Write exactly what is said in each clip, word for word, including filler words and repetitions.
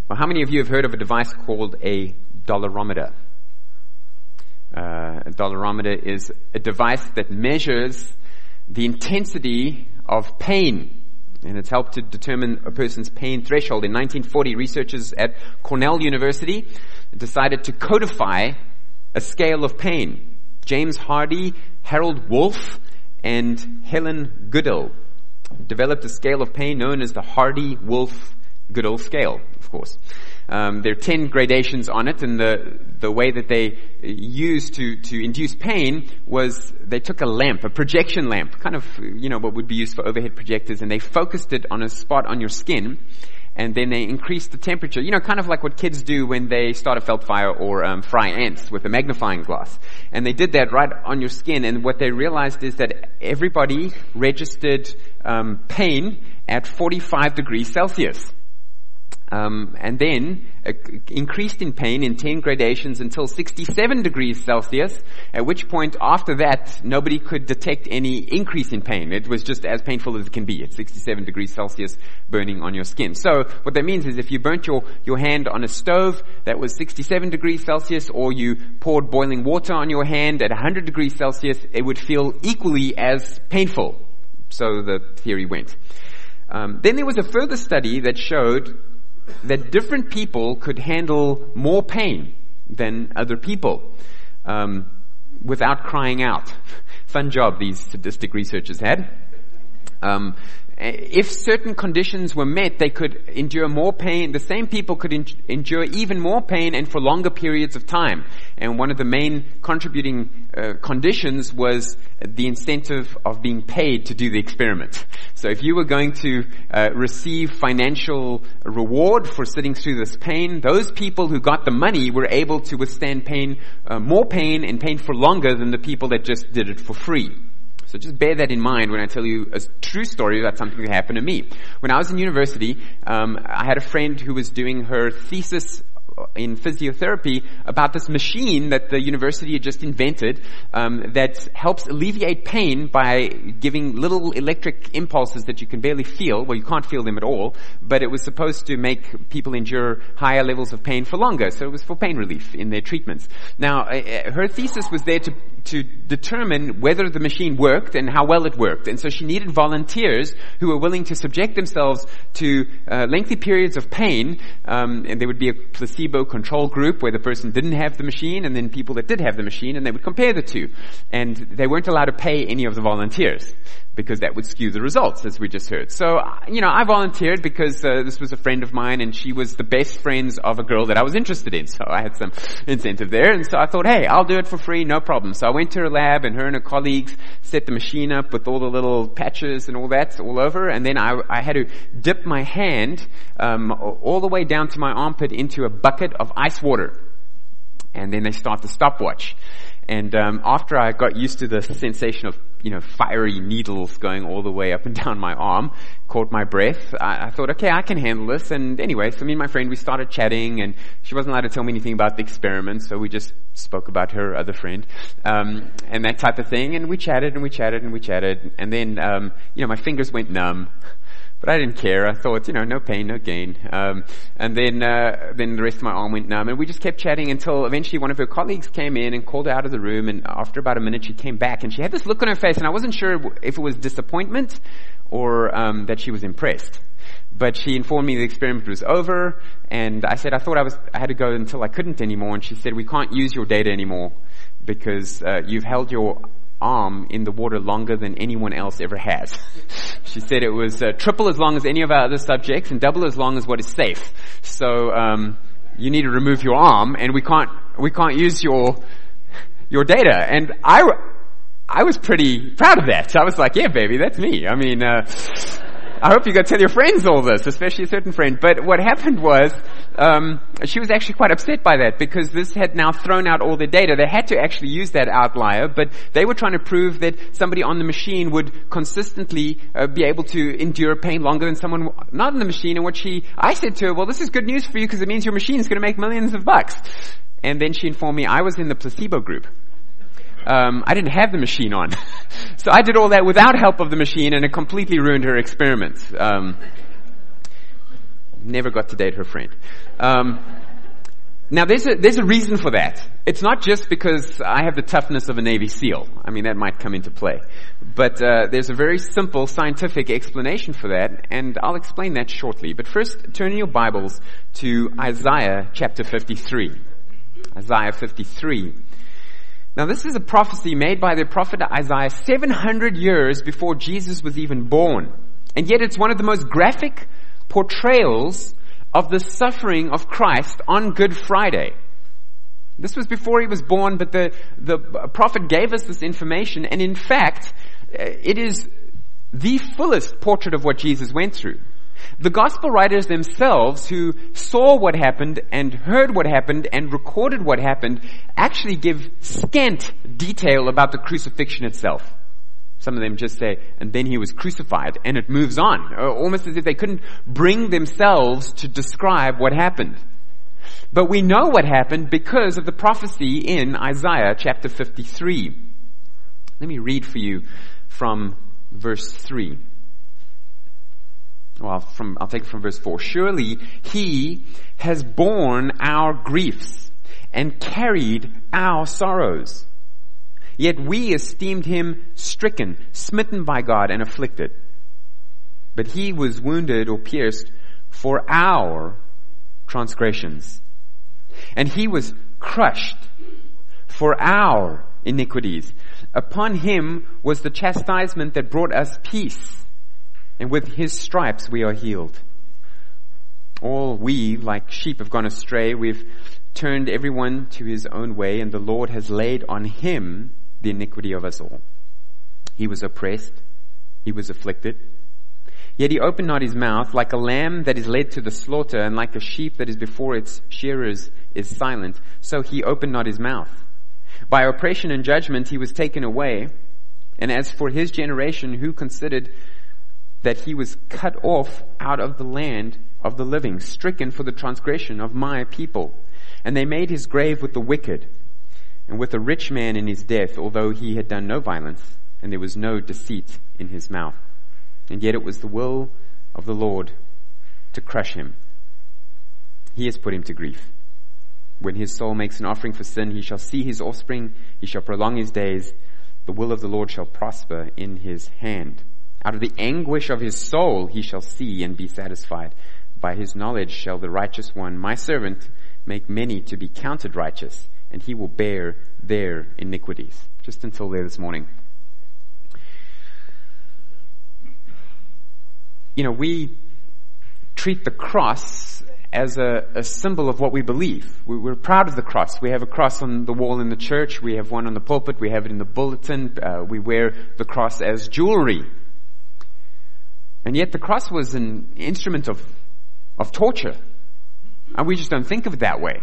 Well, how many of you have heard of a device called a dolorometer? Uh, a dolorometer is a device that measures the intensity of pain, and it's helped to determine a person's pain threshold. In nineteen forty, researchers at Cornell University decided to codify a scale of pain. James Hardy, Harold Wolff, and Helen Goodall developed a scale of pain known as the Hardy-Wolff-Goodall scale, of course. Um, there are ten gradations on it, and the the way that they used to to induce pain was they took a lamp, a projection lamp, kind of, you know, what would be used for overhead projectors, and they focused it on a spot on your skin, and then they increased the temperature. You know, kind of like what kids do when they start a felt fire or um, fry ants with a magnifying glass. And they did that right on your skin, and what they realized is that everybody registered um, pain at forty-five degrees Celsius. Um, and then uh, increased in pain in ten gradations until sixty-seven degrees Celsius, at which point after that nobody could detect any increase in pain. It was just as painful as it can be at sixty-seven degrees Celsius burning on your skin. So what that means is if you burnt your, your hand on a stove that was sixty-seven degrees Celsius, or you poured boiling water on your hand at one hundred degrees Celsius, it would feel equally as painful. So the theory went. Um, then there was a further study that showed that different people could handle more pain than other people um, without crying out. Fun job these sadistic researchers had. Um, if certain conditions were met, they could endure more pain. The same people could en- endure even more pain and for longer periods of time. And one of the main contributing uh, conditions was the incentive of being paid to do the experiment. So if you were going to uh, receive financial reward for sitting through this pain, those people who got the money were able to withstand pain, uh, more pain and pain for longer than the people that just did it for free. So just bear that in mind when I tell you a true story about something that happened to me. When I was in university, um, I had a friend who was doing her thesis in physiotherapy about this machine that the university had just invented um, that helps alleviate pain by giving little electric impulses that you can barely feel. Well, you can't feel them at all, but it was supposed to make people endure higher levels of pain for longer. So it was for pain relief in their treatments. Now, uh, her thesis was there to to determine whether the machine worked and how well it worked. And so she needed volunteers who were willing to subject themselves to uh, lengthy periods of pain, um, and there would be a placebo control group where the person didn't have the machine, and then people that did have the machine, and they would compare the two. And they weren't allowed to pay any of the volunteers, because that would skew the results, as we just heard. So, you know, I volunteered because uh, this was a friend of mine, and she was the best friends of a girl that I was interested in. So I had some incentive there, and so I thought, hey, I'll do it for free, no problem. So I went to her lab, and her and her colleagues set the machine up with all the little patches and all that all over, and then I, I had to dip my hand um, all the way down to my armpit into a bucket of ice water. And then they start the stopwatch. And um, after I got used to the sensation of, you know, fiery needles going all the way up and down my arm, caught my breath, I, I thought, okay, I can handle this. And anyway, so me and my friend, we started chatting, and she wasn't allowed to tell me anything about the experiment, so we just spoke about her other friend, um, and that type of thing. And we chatted and we chatted and we chatted. And then, um, you know, my fingers went numb. But I didn't care. I thought, you know, no pain, no gain. Um, and then, uh, then the rest of my arm went numb, and we just kept chatting until eventually one of her colleagues came in and called her out of the room. And after about a minute, she came back, and she had this look on her face, and I wasn't sure if it was disappointment or um, that she was impressed. But she informed me the experiment was over, and I said I thought I was I had to go until I couldn't anymore. And she said, we can't use your data anymore because uh, you've held your arm in the water longer than anyone else ever has. She said it was uh, triple as long as any of our other subjects and double as long as what is safe. So um, you need to remove your arm, and we can't we can't use your your data. And I I was pretty proud of that. I was like, yeah, baby, that's me. I mean, uh, I hope you go tell your friends all this, especially a certain friend. But what happened was, um, she was actually quite upset by that, because this had now thrown out all the data. They had to actually use that outlier, but they were trying to prove that somebody on the machine would consistently uh, be able to endure pain longer than someone not on the machine. And what she, I said to her, well, this is good news for you because it means your machine is going to make millions of bucks. And then she informed me I was in the placebo group. Um, I didn't have the machine on. So I did all that without help of the machine, and it completely ruined her experiment. Um, never got to date her friend. Um, now there's a, there's a reason for that. It's not just because I have the toughness of a Navy SEAL. I mean, that might come into play. But uh, there's a very simple scientific explanation for that, and I'll explain that shortly. But first, turn in your Bibles to Isaiah chapter fifty-three. Isaiah fifty-three. Now this is a prophecy made by the prophet Isaiah seven hundred years before Jesus was even born. And yet it's one of the most graphic portrayals of the suffering of Christ on Good Friday. This was before he was born, but the, the prophet gave us this information, and in fact, it is the fullest portrait of what Jesus went through. The gospel writers themselves, who saw what happened and heard what happened and recorded what happened, actually give scant detail about the crucifixion itself. Some of them just say, and then he was crucified, and it moves on, almost as if they couldn't bring themselves to describe what happened. But we know what happened because of the prophecy in Isaiah chapter fifty-three. Let me read for you from verse three. Well, from, I'll take it from verse four. Surely he has borne our griefs and carried our sorrows. Yet we esteemed him stricken, smitten by God, and afflicted. But he was wounded or pierced for our transgressions, and he was crushed for our iniquities. Upon him was the chastisement that brought us peace, and with his stripes we are healed. All we, like sheep, have gone astray. We've turned everyone to his own way, and the Lord has laid on him the iniquity of us all. He was oppressed, he was afflicted, yet he opened not his mouth. Like a lamb that is led to the slaughter, and like a sheep that is before its shearers is silent, so he opened not his mouth. By oppression and judgment he was taken away. And as for his generation, who considered that he was cut off out of the land of the living, stricken for the transgression of my people. And they made his grave with the wicked, and with a rich man in his death, although he had done no violence, and there was no deceit in his mouth. And yet it was the will of the Lord to crush him. He has put him to grief. When his soul makes an offering for sin, he shall see his offspring, he shall prolong his days. The will of the Lord shall prosper in his hand. Out of the anguish of his soul he shall see and be satisfied. By his knowledge shall the righteous one, my servant, make many to be counted righteous, and he will bear their iniquities. Just until there this morning. You know, we treat the cross as a, a symbol of what we believe. We, we're proud of the cross. We have a cross on the wall in the church. We have one on the pulpit. We have it in the bulletin. Uh, we wear the cross as jewelry. And yet the cross was an instrument of, of torture. And we just don't think of it that way.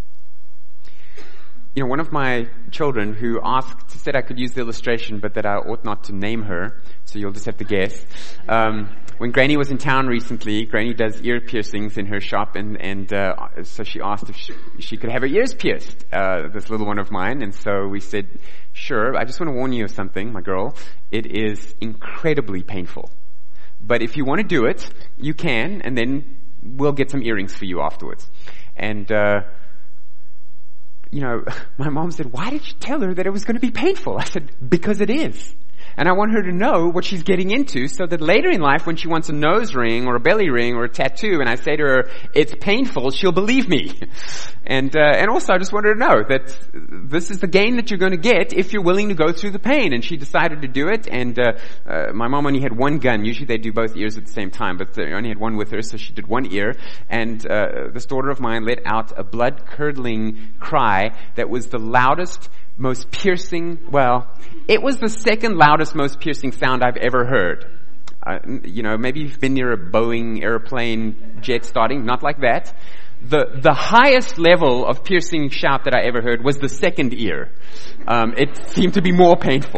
You know, one of my children who asked, said I could use the illustration, but that I ought not to name her, so you'll just have to guess. Um, when Granny was in town recently, Granny does ear piercings in her shop, and, and uh, so she asked if she, she could have her ears pierced, uh, this little one of mine, and so we said, sure, I just want to warn you of something, my girl. It is incredibly painful. But if you want to do it, you can, and then we'll get some earrings for you afterwards. And, uh, you know, my mom said, why did you tell her that it was going to be painful? I said, because it is. And I want her to know what she's getting into so that later in life when she wants a nose ring or a belly ring or a tattoo and I say to her, it's painful, she'll believe me. And uh, and also I just want her to know that this is the gain that you're going to get if you're willing to go through the pain. And she decided to do it. And uh, uh, my mom only had one gun. Usually they do both ears at the same time, but they only had one with her, so she did one ear. And uh, this daughter of mine let out a blood-curdling cry that was the loudest, most piercing, well, it was the second loudest, most piercing sound I've ever heard. Uh, you know, maybe you've been near a Boeing airplane jet starting, not like that. The the highest level of piercing shout that I ever heard was the second ear. Um, it seemed to be more painful.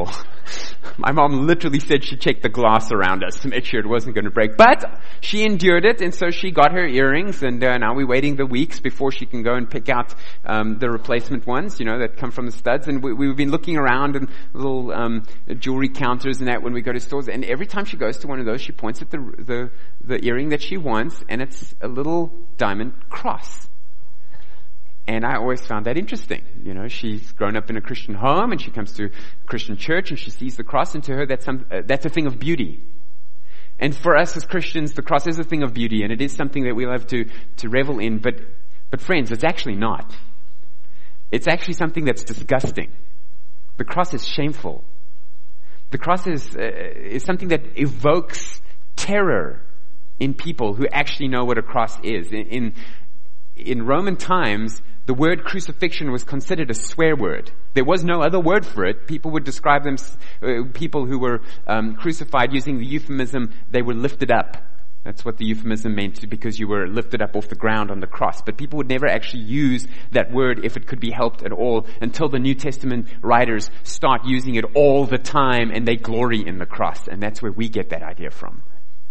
My mom literally said she checked the glass around us to make sure it wasn't going to break. But she endured it, and so she got her earrings, and uh, now we're waiting the weeks before she can go and pick out um, the replacement ones, you know, that come from the studs. And we, we've been looking around in little um, jewelry counters and that when we go to stores. And every time she goes to one of those, she points at the the, the earring that she wants, and it's a little diamond cross. And I always found that interesting. You know, she's grown up in a Christian home, and she comes to a Christian church, and she sees the cross, and to her, that's some, uh, that's a thing of beauty. And for us as Christians, the cross is a thing of beauty, and it is something that we love to, to revel in. But, but friends, it's actually not. It's actually something that's disgusting. The cross is shameful. The cross is, uh, is something that evokes terror in people who actually know what a cross is. In, in, in Roman times, the word crucifixion was considered a swear word. There was no other word for it. People would describe them, uh, people who were um, crucified using the euphemism, they were lifted up. That's what the euphemism meant, because you were lifted up off the ground on the cross. But people would never actually use that word if it could be helped at all until the New Testament writers start using it all the time, and they glory in the cross. And that's where we get that idea from.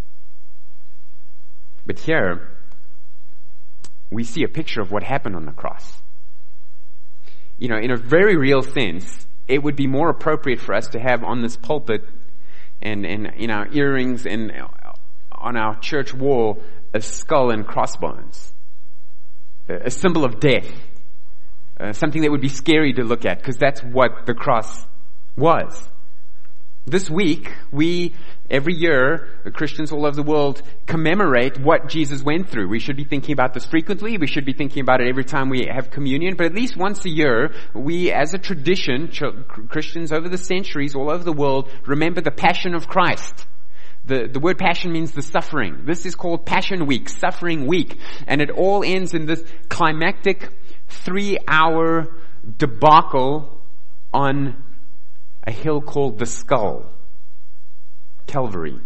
But here, we see a picture of what happened on the cross. You know, in a very real sense, it would be more appropriate for us to have on this pulpit and, and in our earrings and on our church wall a skull and crossbones, a symbol of death, uh, something that would be scary to look at, because that's what the cross was. This week, we, every year, Christians all over the world commemorate what Jesus went through. We should be thinking about this frequently. We should be thinking about it every time we have communion. But at least once a year, we, as a tradition, Christians over the centuries all over the world, remember the Passion of Christ. The, the word passion means the suffering. This is called Passion Week, Suffering Week. And it all ends in this climactic three-hour debacle on a hill called the Skull, Calvary.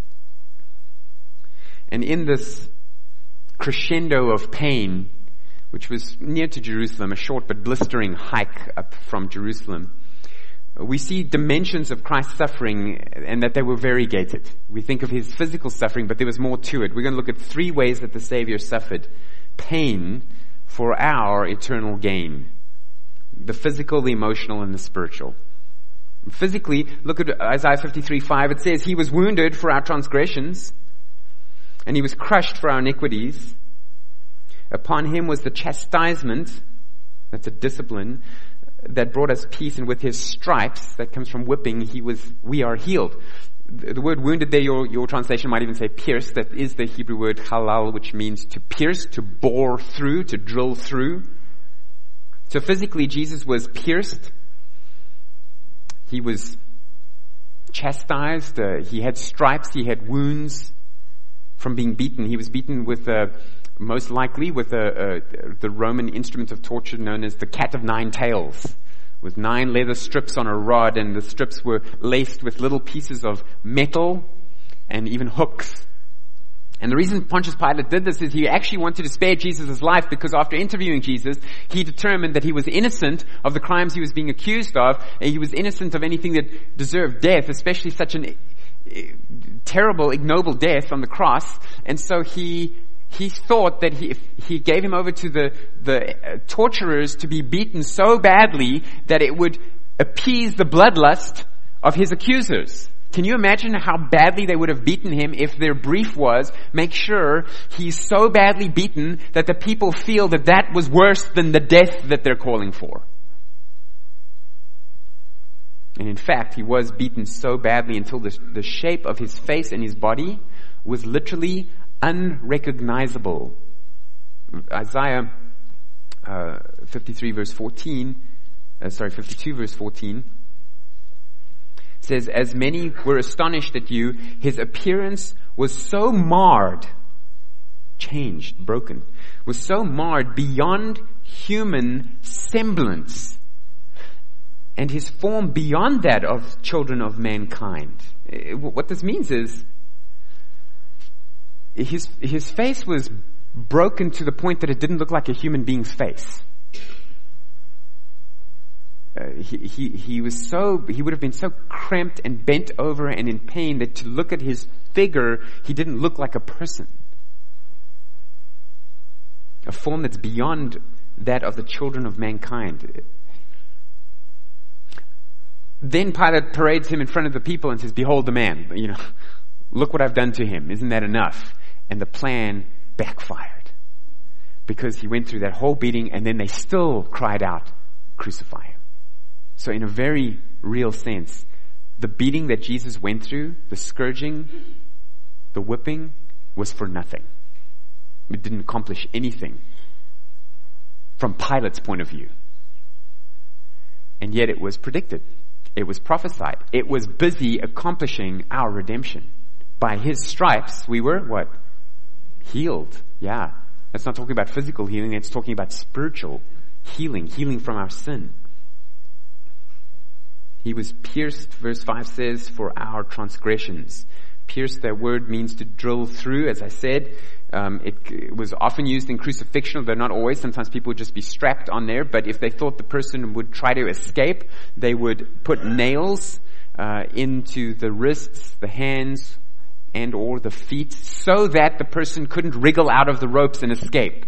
And in this crescendo of pain, which was near to Jerusalem, a short but blistering hike up from Jerusalem, we see dimensions of Christ's suffering, and that they were variegated. We think of his physical suffering, but there was more to it. We're going to look at three ways that the Savior suffered pain for our eternal gain: the physical, the emotional, and the spiritual. Physically, look at Isaiah fifty-three five. It says, he was wounded for our transgressions, and he was crushed for our iniquities. Upon him was the chastisement, that's a discipline, that brought us peace, and with his stripes, that comes from whipping, he was, we are healed. The, the word wounded there, your, your translation might even say pierced. That is the Hebrew word halal, which means to pierce, to bore through, to drill through. So physically, Jesus was pierced. He was chastised. Uh, he had stripes. He had wounds from being beaten. He was beaten with, uh, most likely, with a, a, the Roman instrument of torture known as the cat of nine tails, with nine leather strips on a rod, and the strips were laced with little pieces of metal and even hooks. And the reason Pontius Pilate did this is he actually wanted to spare Jesus' life, because after interviewing Jesus, he determined that he was innocent of the crimes he was being accused of, and he was innocent of anything that deserved death, especially such an terrible, ignoble death on the cross. And so he he thought that he, if he gave him over to the, the torturers to be beaten so badly that it would appease the bloodlust of his accusers. Can you imagine how badly they would have beaten him if their brief was, make sure he's so badly beaten that the people feel that that was worse than the death that they're calling for? And in fact, he was beaten so badly until the, the shape of his face and his body was literally unrecognizable. Isaiah uh, fifty-three verse fourteen, uh, sorry, fifty-two verse fourteen, says, as many were astonished at you, his appearance was so marred, changed, broken, was so marred beyond human semblance, and his form beyond that of children of mankind. What this means is, his, his face was broken to the point that it didn't look like a human being's face. uh, he, he, he was so, he would have been so cramped and bent over and in pain that to look at his figure, he didn't look like a person. A form that's beyond that of the children of mankind. Then Pilate parades him in front of the people and says, behold the man, you know, look what I've done to him. Isn't that enough? And the plan backfired because he went through that whole beating and then they still cried out, crucify him. So in a very real sense, the beating that Jesus went through, the scourging, the whipping, was for nothing. It didn't accomplish anything from Pilate's point of view. And yet it was predicted. It was prophesied. It was busy accomplishing our redemption. By his stripes, we were what? Healed. Yeah. That's not talking about physical healing. It's talking about spiritual healing. Healing from our sin. He was pierced, verse five says, for our transgressions. Pierce, that word means to drill through, as I said. Um, it, it was often used in crucifixion, though not always. Sometimes people would just be strapped on there. But if they thought the person would try to escape, they would put nails uh, into the wrists, the hands, and or the feet, so that the person couldn't wriggle out of the ropes and escape.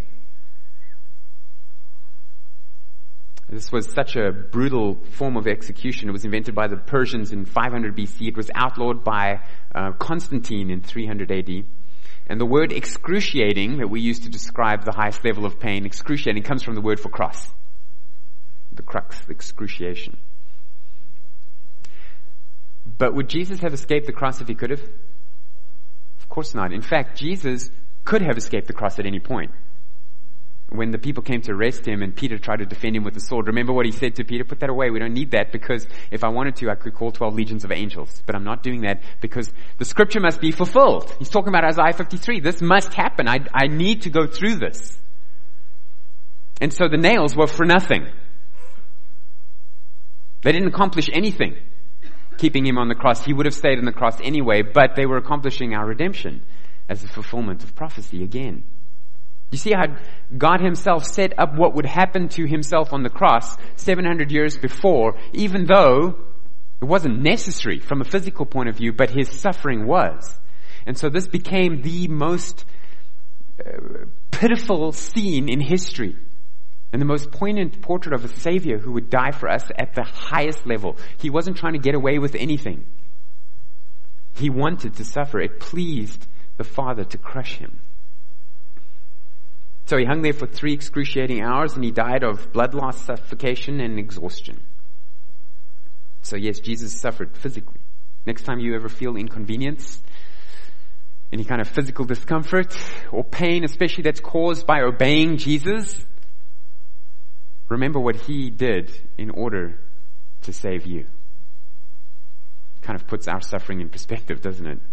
This was such a brutal form of execution. It was invented by the Persians in five hundred B C. It was outlawed by uh, Constantine in three hundred A D. And the word excruciating that we use to describe the highest level of pain, excruciating, comes from the word for cross. The crux, the excruciation. But would Jesus have escaped the cross if he could have? Of course not. In fact, Jesus could have escaped the cross at any point. When the people came to arrest him and Peter tried to defend him with a sword, remember what he said to Peter? Put that away. We don't need that, because if I wanted to, I could call twelve legions of angels. But I'm not doing that because the scripture must be fulfilled. He's talking about Isaiah fifty-three. This must happen. I, I need to go through this. And so the nails were for nothing. They didn't accomplish anything keeping him on the cross. He would have stayed on the cross anyway, but they were accomplishing our redemption as a fulfillment of prophecy again. You see how God himself set up what would happen to himself on the cross seven hundred years before, even though it wasn't necessary from a physical point of view, but his suffering was. And so this became the most uh, pitiful scene in history, and the most poignant portrait of a Savior who would die for us at the highest level. He wasn't trying to get away with anything. He wanted to suffer. It pleased the Father to crush him. So he hung there for three excruciating hours and he died of blood loss, suffocation, and exhaustion. So yes, Jesus suffered physically. Next time you ever feel inconvenience, any kind of physical discomfort or pain, especially that's caused by obeying Jesus, remember what he did in order to save you. Kind of puts our suffering in perspective, doesn't it?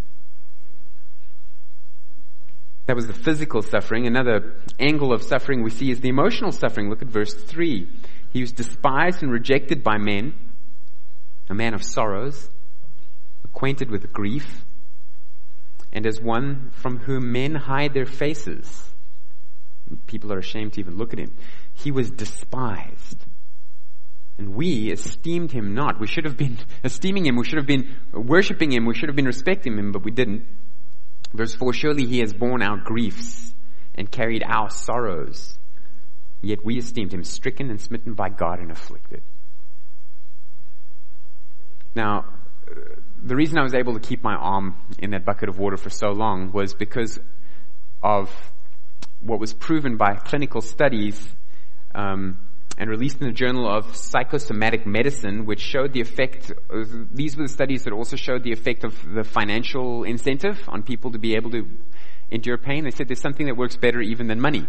That was the physical suffering. Another angle of suffering we see is the emotional suffering. Look at verse three. He was despised and rejected by men, a man of sorrows, acquainted with grief, and as one from whom men hide their faces. People are ashamed to even look at him. He was despised. And we esteemed him not. We should have been esteeming him. We should have been worshiping him. We should have been respecting him, but we didn't. Verse four, surely he has borne our griefs and carried our sorrows. Yet we esteemed him stricken and smitten by God and afflicted. Now, the reason I was able to keep my arm in that bucket of water for so long was because of what was proven by clinical studies um, and released in the Journal of Psychosomatic Medicine, which showed the effect, uh, these were the studies that also showed the effect of the financial incentive on people to be able to endure pain. They said there's something that works better even than money.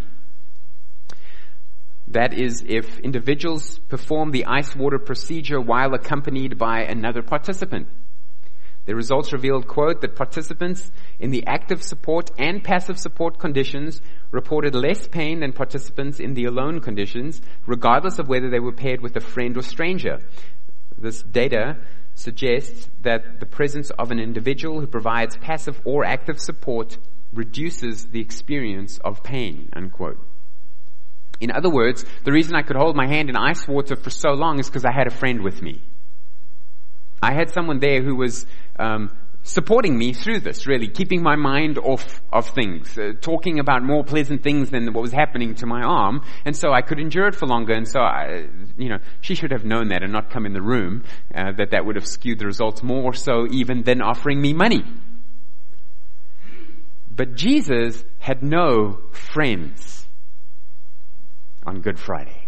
That is, if individuals perform the ice water procedure while accompanied by another participant. The results revealed, quote, that participants in the active support and passive support conditions reported less pain than participants in the alone conditions, regardless of whether they were paired with a friend or stranger. This data suggests that the presence of an individual who provides passive or active support reduces the experience of pain, unquote. In other words, the reason I could hold my hand in ice water for so long is because I had a friend with me. I had someone there who was um, supporting me through this, really, keeping my mind off of things, uh, talking about more pleasant things than what was happening to my arm, and so I could endure it for longer. And so, I, you know, she should have known that and not come in the room, uh, that that would have skewed the results more so even than offering me money. But Jesus had no friends on Good Friday.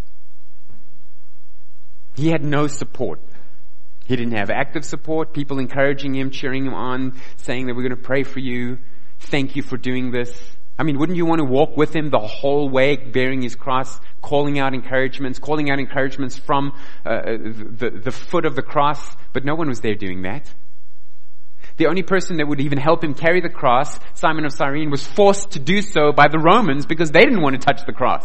He had no support. He didn't have active support, people encouraging him, cheering him on, saying that we're going to pray for you. Thank you for doing this. I mean, wouldn't you want to walk with him the whole way, bearing his cross, calling out encouragements, calling out encouragements from uh, the, the foot of the cross? But no one was there doing that. The only person that would even help him carry the cross, Simon of Cyrene, was forced to do so by the Romans because they didn't want to touch the cross.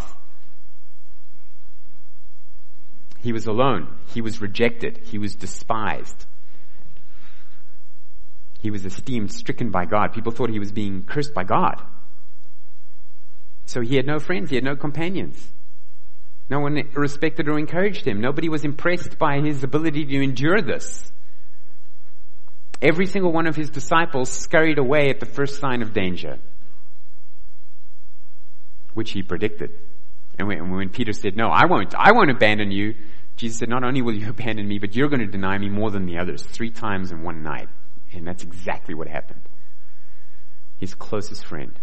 He was alone. He was rejected. He was despised. He was esteemed, stricken by God. People thought he was being cursed by God. So he had no friends. He had no companions. No one respected or encouraged him. Nobody was impressed by his ability to endure this. Every single one of his disciples scurried away at the first sign of danger, which he predicted. And when, when Peter said, no, I won't, I won't abandon you, Jesus said, not only will you abandon me, but you're going to deny me more than the others, three times in one night. And that's exactly what happened. His closest friend.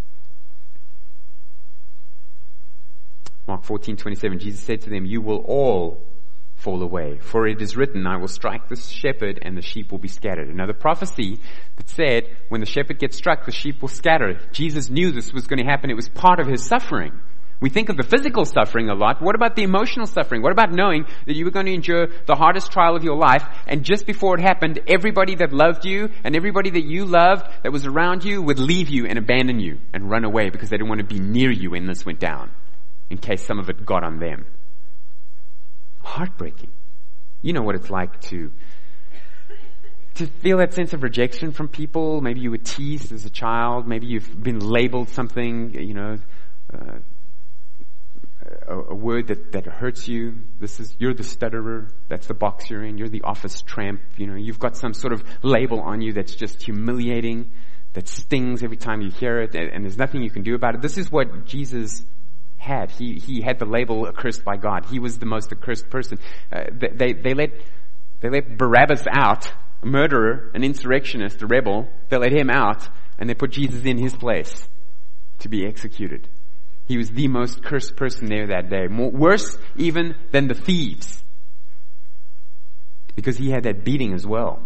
Mark fourteen twenty-seven, Jesus said to them, you will all fall away, for it is written, I will strike the shepherd and the sheep will be scattered. Another prophecy that said, when the shepherd gets struck, the sheep will scatter. Jesus knew this was going to happen. It was part of his suffering. We think of the physical suffering a lot. What about the emotional suffering? What about knowing that you were going to endure the hardest trial of your life, and just before it happened, everybody that loved you and everybody that you loved that was around you would leave you and abandon you and run away because they didn't want to be near you when this went down, in case some of it got on them. Heartbreaking. You know what it's like to to feel that sense of rejection from people. Maybe you were teased as a child. Maybe you've been labeled something, you know, uh, a, a word that, that hurts you. This is, you're the stutterer. That's the box you're in. You're the office tramp. You know, you've got some sort of label on you that's just humiliating, that stings every time you hear it, and, and there's nothing you can do about it. This is what Jesus had. He he had the label accursed by God. He was the most accursed person. Uh, they they let they let Barabbas out, a murderer, an insurrectionist, a rebel. They let him out, and they put Jesus in his place to be executed. He was the most cursed person there that day. More, worse even than the thieves, because he had that beating as well.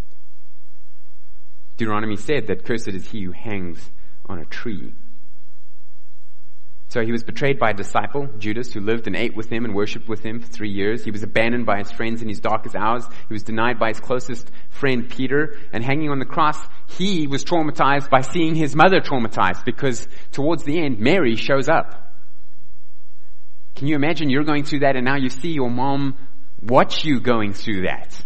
Deuteronomy said that cursed is he who hangs on a tree. So he was betrayed by a disciple, Judas, who lived and ate with him and worshipped with him for three years. He was abandoned by his friends in his darkest hours. He was denied by his closest friend, Peter. And hanging on the cross, he was traumatized by seeing his mother traumatized, because towards the end, Mary shows up. Can you imagine you're going through that and now you see your mom watch you going through that?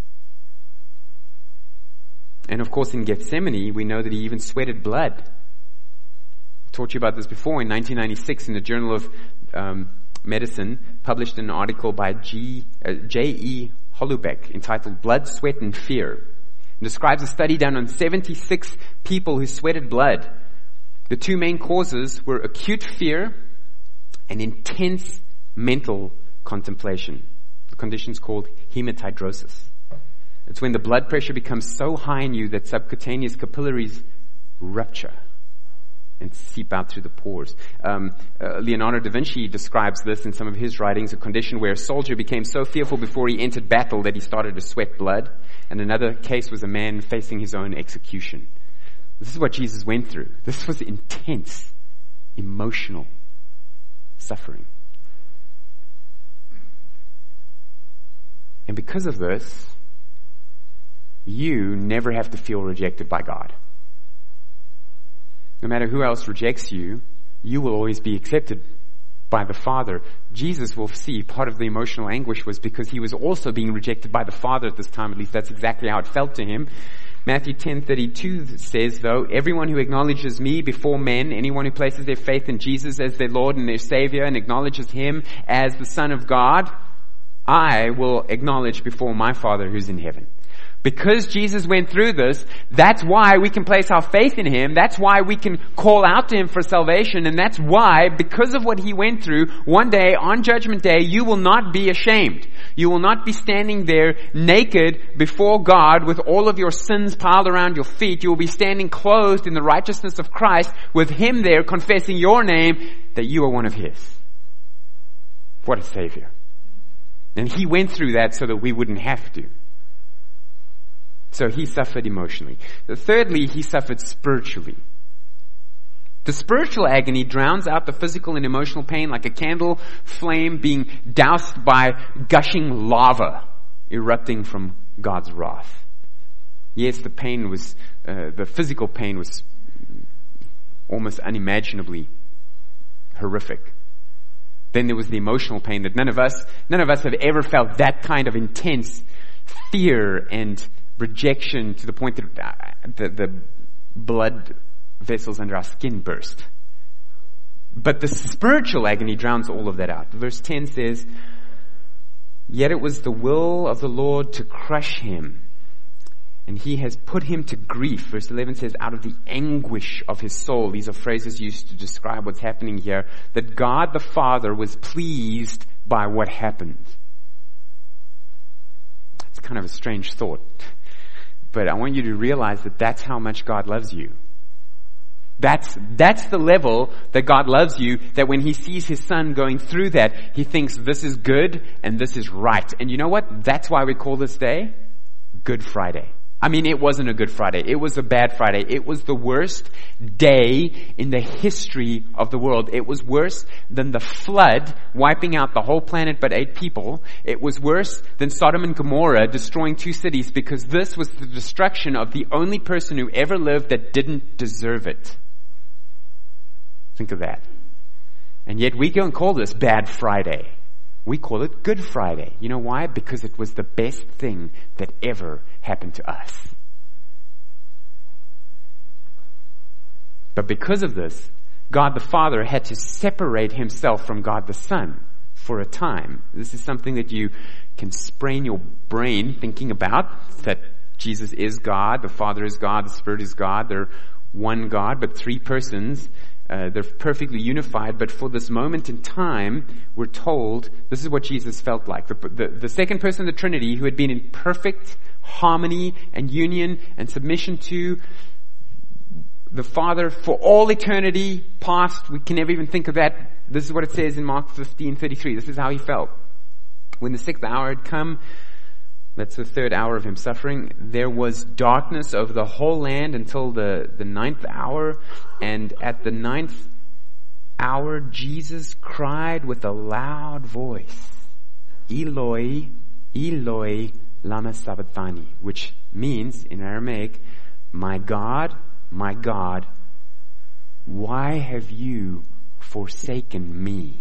And of course in Gethsemane, we know that he even sweated blood. I taught you about this before. In nineteen ninety-six, in the Journal of um, Medicine, published an article by G, uh, J E Holubeck entitled Blood, Sweat and Fear. It describes a study done on seventy-six people who sweated blood. The two main causes were acute fear and intense mental contemplation. The condition's called hematidrosis. It's when the blood pressure becomes so high in you that subcutaneous capillaries rupture and seep out through the pores. Um, uh, Leonardo da Vinci describes this in some of his writings, a condition where a soldier became so fearful before he entered battle that he started to sweat blood. And another case was a man facing his own execution. This is what Jesus went through. This was intense, emotional suffering. And because of this, you never have to feel rejected by God. No matter who else rejects you, you will always be accepted by the Father. Jesus will see part of the emotional anguish was because he was also being rejected by the Father at this time. At least that's exactly how it felt to him. Matthew ten thirty-two says, though, everyone who acknowledges me before men, anyone who places their faith in Jesus as their Lord and their Savior and acknowledges him as the Son of God, I will acknowledge before my Father who's in heaven. Because Jesus went through this, that's why we can place our faith in him. That's why we can call out to him for salvation. And that's why, because of what he went through, one day on Judgment Day, you will not be ashamed. You will not be standing there naked before God with all of your sins piled around your feet. You will be standing clothed in the righteousness of Christ with him there confessing your name that you are one of his. What a Savior. And he went through that so that we wouldn't have to. So he suffered emotionally. Thirdly, he suffered spiritually. The spiritual agony drowns out the physical and emotional pain like a candle flame being doused by gushing lava erupting from God's wrath. Yes, the pain was, uh, the physical pain was almost unimaginably horrific. Then there was the emotional pain that none of us, none of us have ever felt that kind of intense fear and rejection to the point that uh, the, the blood vessels under our skin burst. But the spiritual agony drowns all of that out. Verse ten says, yet it was the will of the Lord to crush him, and he has put him to grief. Verse eleven says, out of the anguish of his soul. These are phrases used to describe what's happening here. That God the Father was pleased by what happened. It's kind of a strange thought. But I want you to realize that that's how much God loves you. That's, that's the level that God loves you, that when he sees his son going through that, he thinks this is good and this is right. And you know what? That's why we call this day Good Friday. I mean, it wasn't a Good Friday. It was a bad Friday. It was the worst day in the history of the world. It was worse than the flood wiping out the whole planet but eight people. It was worse than Sodom and Gomorrah destroying two cities, because this was the destruction of the only person who ever lived that didn't deserve it. Think of that. And yet we don't call this Bad Friday. We call it Good Friday. You know why? Because it was the best thing that ever happened to us. But because of this, God the Father had to separate himself from God the Son for a time. This is something that you can sprain your brain thinking about, that Jesus is God, the Father is God, the Spirit is God. They're one God, but three persons. Uh, they're perfectly unified, but for this moment in time, we're told this is what Jesus felt like. The, the, the second person of the Trinity, who had been in perfect harmony and union and submission to the Father for all eternity past. We can never even think of that. This is what it says in Mark fifteen thirty-three. This is how he felt. When the sixth hour had come, that's the third hour of him suffering, there was darkness over the whole land until the, the ninth hour. And at the ninth hour, Jesus cried with a loud voice, Eloi, Eloi, lama sabachthani, which means in Aramaic, my God, my God, why have you forsaken me?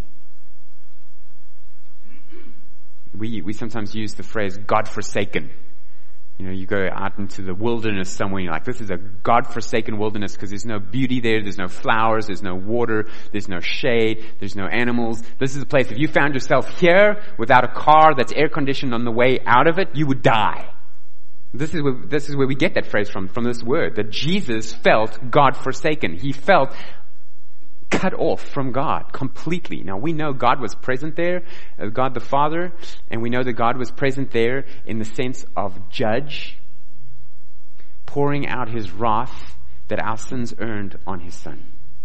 We we sometimes use the phrase God-forsaken. You know, you go out into the wilderness somewhere, and you're like, this is a God-forsaken wilderness because there's no beauty there, there's no flowers, there's no water, there's no shade, there's no animals. This is a place, if you found yourself here without a car that's air-conditioned on the way out of it, you would die. This is where, this is where we get that phrase from, from this word, that Jesus felt God-forsaken. He felt cut off from God completely. Now we know God was present there, uh, God the Father, and we know that God was present there in the sense of judge, pouring out his wrath that our sins earned on his Son.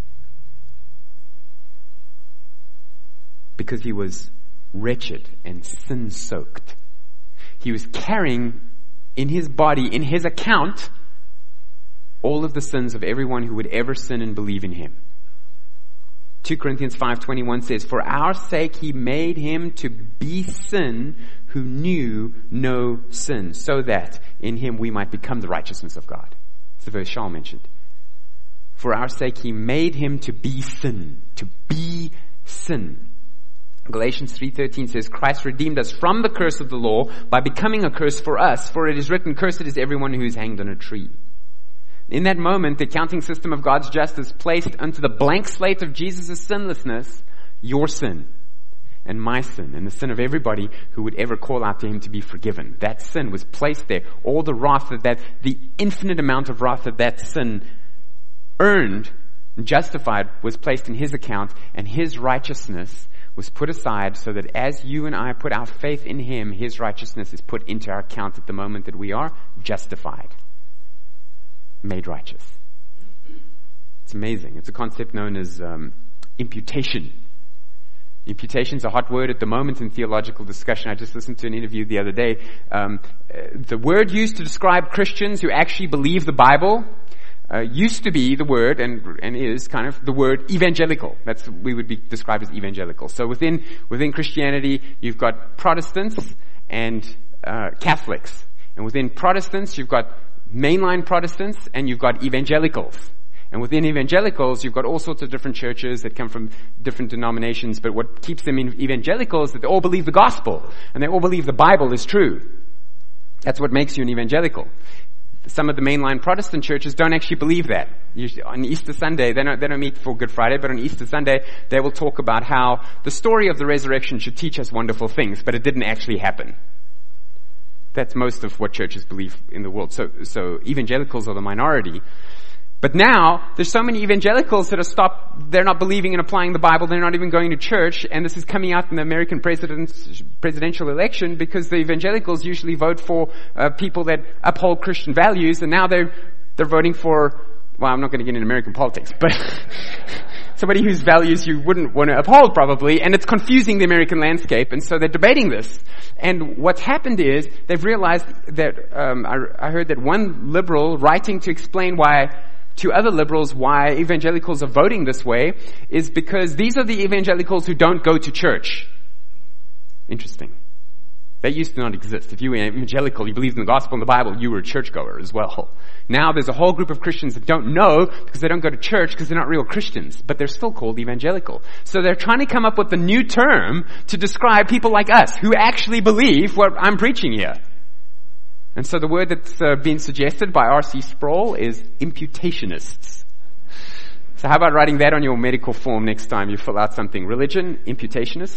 Because he was wretched and sin-soaked. He was carrying in his body, in his account, all of the sins of everyone who would ever sin and believe in him. Second Corinthians five twenty-one says, for our sake he made him to be sin who knew no sin, so that in him we might become the righteousness of God. It's the verse Shaul mentioned. For our sake he made him to be sin, to be sin. Galatians three thirteen says, Christ redeemed us from the curse of the law by becoming a curse for us, for it is written, cursed is everyone who is hanged on a tree. In that moment, the accounting system of God's justice placed onto the blank slate of Jesus' sinlessness your sin and my sin and the sin of everybody who would ever call out to him to be forgiven. That sin was placed there. All the wrath of that, the infinite amount of wrath that that sin earned and justified was placed in his account, and his righteousness was put aside so that as you and I put our faith in him, his righteousness is put into our account at the moment that we are justified, made righteous. It's amazing. It's a concept known as um, imputation. Imputation is a hot word at the moment in theological discussion. I just listened to an interview the other day. Um, uh, the word used to describe Christians who actually believe the Bible uh, used to be the word, and and is kind of the word evangelical. That's what we would be described as evangelical. So within within Christianity, you've got Protestants and uh, Catholics, and within Protestants, you've got mainline Protestants and you've got evangelicals. And within evangelicals, you've got all sorts of different churches that come from different denominations, but what keeps them in evangelical is that they all believe the gospel, and they all believe the Bible is true. That's what makes you an evangelical. Some of the mainline Protestant churches don't actually believe that. Usually on Easter Sunday, they don't, they don't meet for Good Friday, but on Easter Sunday, they will talk about how the story of the resurrection should teach us wonderful things, but it didn't actually happen. That's most of what churches believe in the world. So, so evangelicals are the minority. But now, there's so many evangelicals that are stopped, they're not believing and applying the Bible, they're not even going to church, and this is coming out in the American president's, presidential election because the evangelicals usually vote for uh, people that uphold Christian values, and now they're, they're voting for, well, I'm not going to get into American politics, but somebody whose values you wouldn't want to uphold probably, and it's confusing the American landscape, and so they're debating this. And what's happened is, they've realized that, um, I, I heard that one liberal writing to explain why to other liberals why evangelicals are voting this way is because these are the evangelicals who don't go to church. Interesting. That used to not exist. If you were evangelical, you believed in the gospel and the Bible, you were a churchgoer as well. Now there's a whole group of Christians that don't know because they don't go to church because they're not real Christians, but they're still called evangelical. So they're trying to come up with a new term to describe people like us who actually believe what I'm preaching here. And so the word that's uh, been suggested by R C Sproul is imputationists. So how about writing that on your medical form next time you fill out something? Religion, imputationist.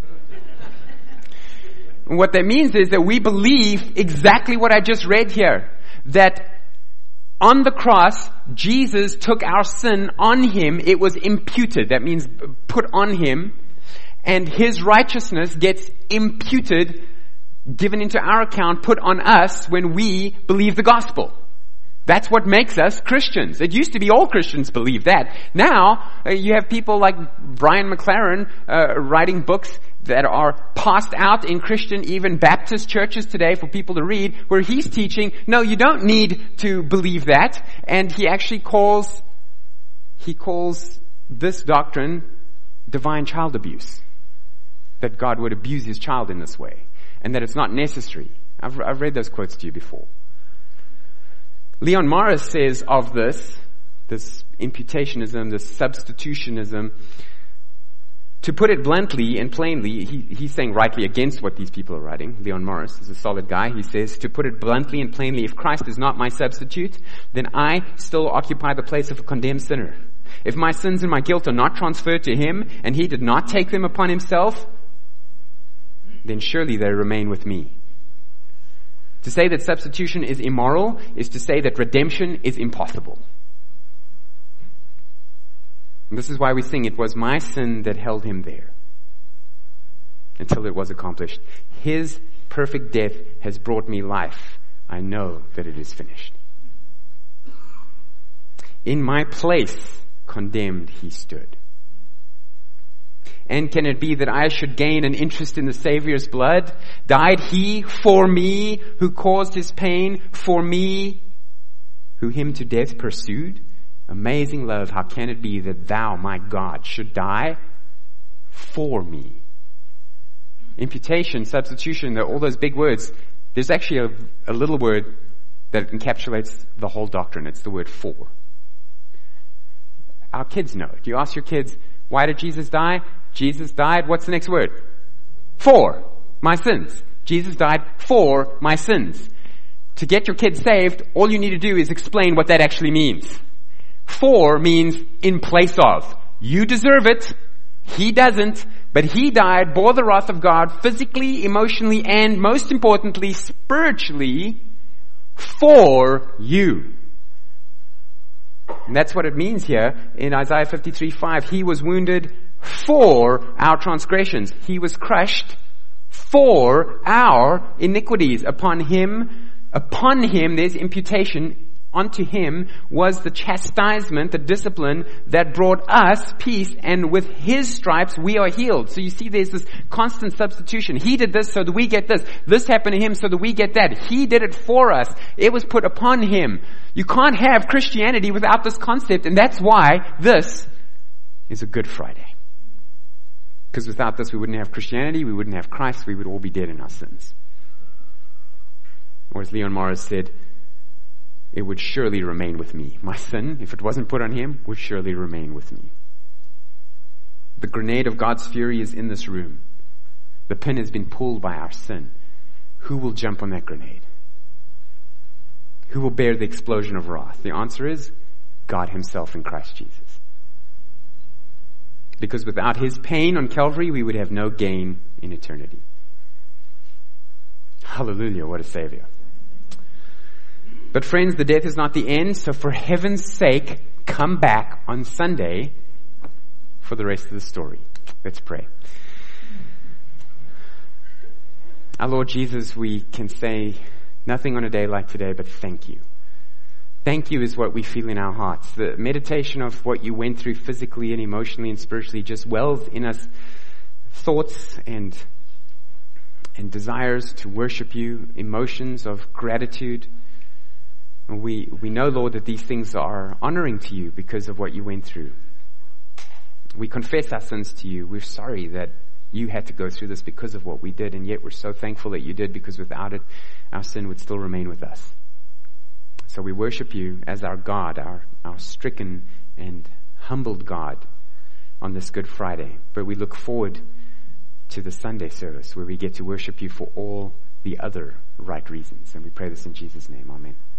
And what that means is that we believe exactly what I just read here. That on the cross, Jesus took our sin on him. It was imputed. That means put on him. And his righteousness gets imputed, given into our account, put on us when we believe the gospel. That's what makes us Christians. It used to be all Christians believe that. Now, uh, you have people like Brian McLaren uh, writing books that are passed out in Christian, even Baptist churches today for people to read, where he's teaching, no, you don't need to believe that. And he actually calls, he calls this doctrine divine child abuse. That God would abuse his child in this way. And that it's not necessary. I've, I've read those quotes to you before. Leon Morris says of this, this imputationism, this substitutionism, to put it bluntly and plainly, he, he's saying rightly against what these people are writing. Leon Morris is a solid guy. He says, to put it bluntly and plainly, if Christ is not my substitute, then I still occupy the place of a condemned sinner. If my sins and my guilt are not transferred to him, and he did not take them upon himself, then surely they remain with me. To say that substitution is immoral is to say that redemption is impossible. And this is why we sing, it was my sin that held him there until it was accomplished. His perfect death has brought me life. I know that it is finished. In my place, condemned he stood. And can it be that I should gain an interest in the Savior's blood? Died he for me, who caused his pain, for me, who him to death pursued? Amazing love, how can it be that thou, my God, should die for me? Imputation, substitution, all those big words. There's actually a, a little word that encapsulates the whole doctrine. It's the word for. Our kids know it. You ask your kids, why did Jesus die? Jesus died, what's the next word? For my sins. Jesus died for my sins. To get your kids saved, all you need to do is explain what that actually means. For means in place of. You deserve it. He doesn't. But he died, bore the wrath of God, physically, emotionally, and most importantly, spiritually, for you. And that's what it means here in Isaiah fifty-three five. He was wounded for our transgressions. He was crushed for our iniquities. Upon him, upon him, there's imputation. Onto him was the chastisement, the discipline that brought us peace, and with his stripes we are healed. So you see there's this constant substitution. He did this so that we get this. This happened to him so that we get that. He did it for us. It was put upon him. You can't have Christianity without this concept, and that's why this is a Good Friday. Because without this we wouldn't have Christianity, we wouldn't have Christ, we would all be dead in our sins. Or as Leon Morris said, it would surely remain with me. My sin, if it wasn't put on him, would surely remain with me. The grenade of God's fury is in this room. The pin has been pulled by our sin. Who will jump on that grenade? Who will bear the explosion of wrath? The answer is God himself in Christ Jesus. Because without his pain on Calvary, we would have no gain in eternity. Hallelujah, what a Savior. But friends, the death is not the end, so for heaven's sake, come back on Sunday for the rest of the story. Let's pray. Our Lord Jesus, we can say nothing on a day like today, but thank you. Thank you is what we feel in our hearts. The meditation of what you went through physically and emotionally and spiritually just wells in us thoughts and, and desires to worship you, emotions of gratitude. We we know, Lord, that these things are honoring to you because of what you went through. We confess our sins to you. We're sorry that you had to go through this because of what we did, and yet we're so thankful that you did, because without it, our sin would still remain with us. So we worship you as our God, our, our stricken and humbled God on this Good Friday. But we look forward to the Sunday service where we get to worship you for all the other right reasons. And we pray this in Jesus' name. Amen.